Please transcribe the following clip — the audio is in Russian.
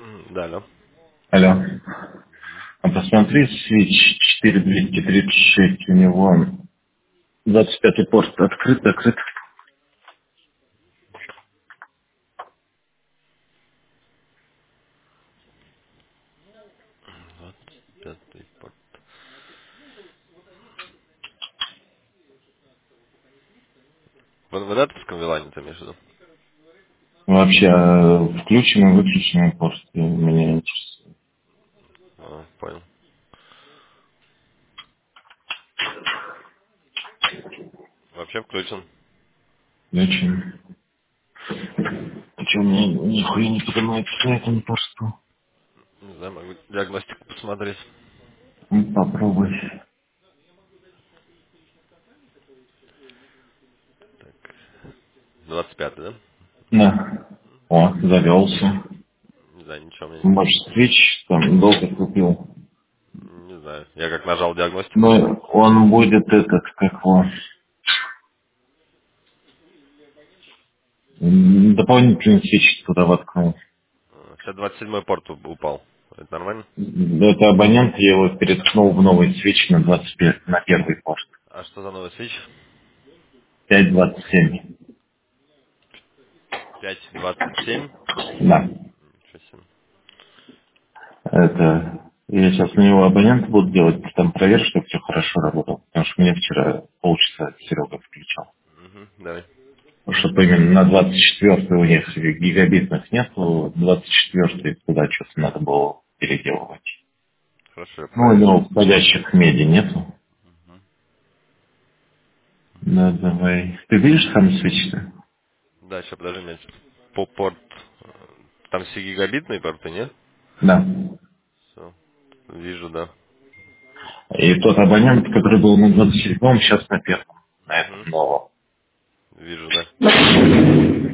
Да, алло. Алло. А посмотри, свич 4236, у него 25-й порт открыт, закрыт. 25-й порт. В адаптерском вилане ты имеешь в виду? Вообще, включенный, выключенный порт меня интересует. Понял. Вообще включен. Включен. Что, у меня нихуя не поднимается на этом порту? Не знаю, могу диагностику посмотреть. Ну, попробуй. 25-й, да? Да. О, завелся. Не знаю, ничего мне... Может, свич там долго купил. Не знаю. Я как нажал диагностику. Но он будет этот, как его, дополнительный свич туда воткнул. 27-й порт упал. Это нормально? Это абонент, я его переткнул в новый свич на 25, на первый порт. А что за новый свич? 5.27. 5.27? Да. Ничего себе. Это я сейчас на него абонент буду делать, там проверь, чтобы все хорошо работало. Потому что мне вчера полчаса Серега включал. Давай. Чтобы именно на 24 у них гигабитных нету, 24 туда что-то надо было переделывать. Хорошо, я Ну, у проверю. него входящих меди нету. Да, давай. Ты видишь там свечи-то? Да, сейчас подожди, у меня по порт... Там все гигабитные порты, нет? Да. Все. Вижу, да. И тот абонент, который был на 27-м, сейчас на первом. На этом Угу. новом. Вижу, да.